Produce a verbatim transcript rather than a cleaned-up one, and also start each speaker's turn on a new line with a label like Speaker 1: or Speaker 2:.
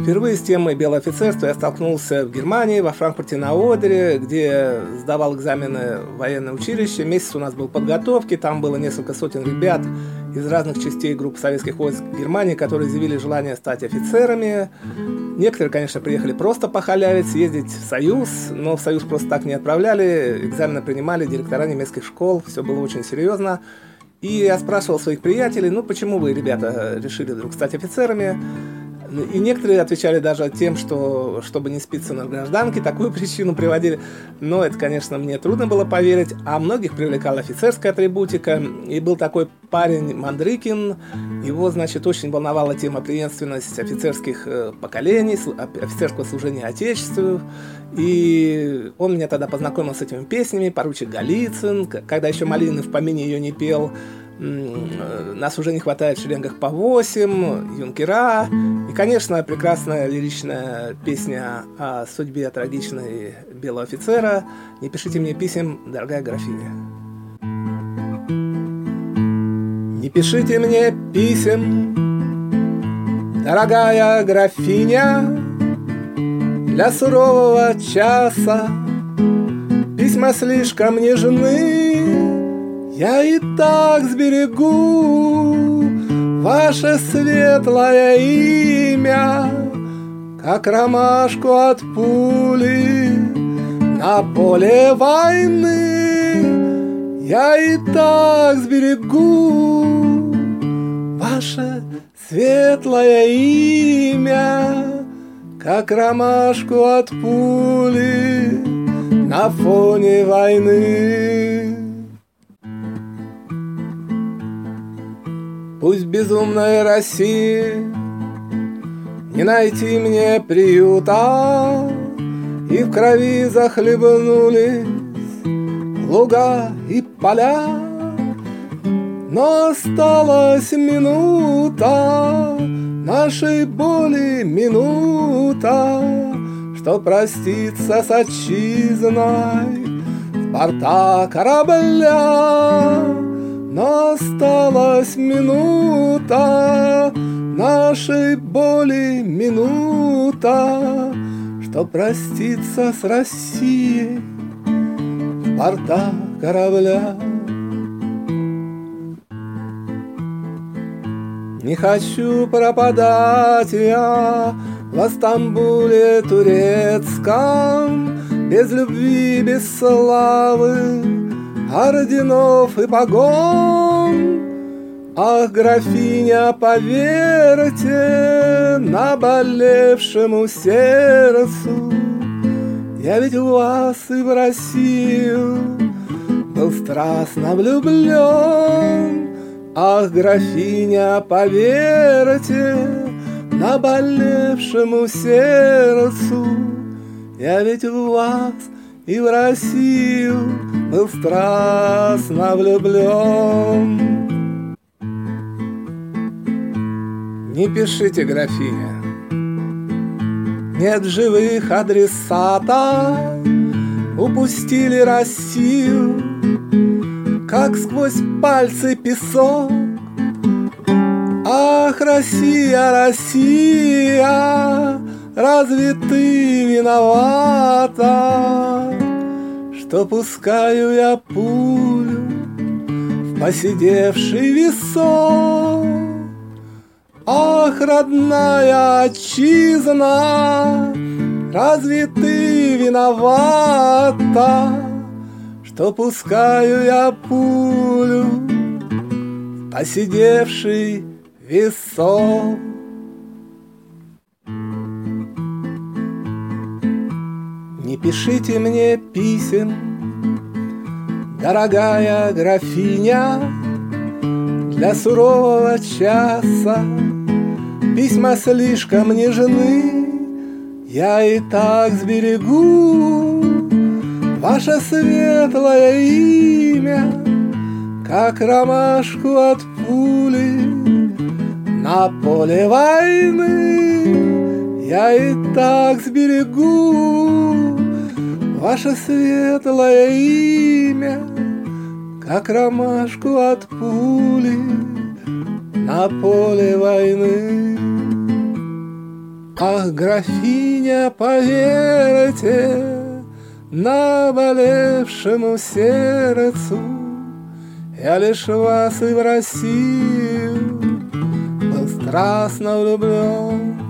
Speaker 1: Впервые с темой белого офицерства я столкнулся в Германии, во Франкфурте на Одере, где сдавал экзамены в военное училище. Месяц у нас был подготовки, там было несколько сотен ребят из разных частей групп советских войск Германии, которые заявили желание стать офицерами. Некоторые, конечно, приехали просто похалявить, съездить в Союз, но в Союз просто так не отправляли, экзамены принимали директора немецких школ, все было очень серьезно. И я спрашивал своих приятелей, ну почему вы, ребята, решили вдруг стать офицерами? И некоторые отвечали даже тем, что чтобы не спиться на гражданке, такую причину приводили. Но это, конечно, мне трудно было поверить. А многих привлекала офицерская атрибутика. И был такой парень Мандрыкин. Его, значит, очень волновала тема преемственность офицерских поколений, офицерского служения Отечеству. И он меня тогда познакомил с этими песнями. Поручик Голицын, когда еще Малинин в помине ее не пел. Нас уже не хватает в шеренгах по восемь, юнкера. И, конечно, прекрасная лиричная песня о судьбе трагичной белого офицера. «Не пишите мне писем, дорогая графиня». Не пишите мне писем, дорогая графиня, для сурового часа. Письма слишком нежны, я и так сберегу ваше светлое имя, как ромашку от пули на поле войны. Я и так сберегу ваше светлое имя, как ромашку от пули на фоне войны. Пусть в безумной России не найти мне приюта, и в крови захлебнулись луга и поля. Но осталась минута, нашей боли минута, что проститься с отчизной с борта корабля. Но осталась минута, нашей боли минута, что проститься с Россией с борта корабля. Не хочу пропадать я в Стамбуле турецком, без любви, без славы, орденов и погон. Ах, графиня, поверьте наболевшему сердцу, я ведь в вас и в Россию был страстно влюблен. Ах, графиня, поверьте наболевшему сердцу, я ведь в вас и в Россию был страстно влюблен. Не пишите, графиня, нет живых адресатов, упустили Россию, как сквозь пальцы песок. Ах, Россия, Россия, разве ты виновата, что пускаю я пулю в поседевший висок? Ах, родная отчизна, разве ты виновата, что пускаю я пулю в поседевший висок? Не пишите мне писем, дорогая графиня, для сурового часа. Письма слишком нежны, я и так сберегу ваше светлое имя, как ромашку от пули на поле войны. Я и так сберегу ваше светлое имя, как ромашку от пули на поле войны. Ах, графиня, поверьте наболевшему сердцу, я лишь в вас и в Россию был страстно влюблен.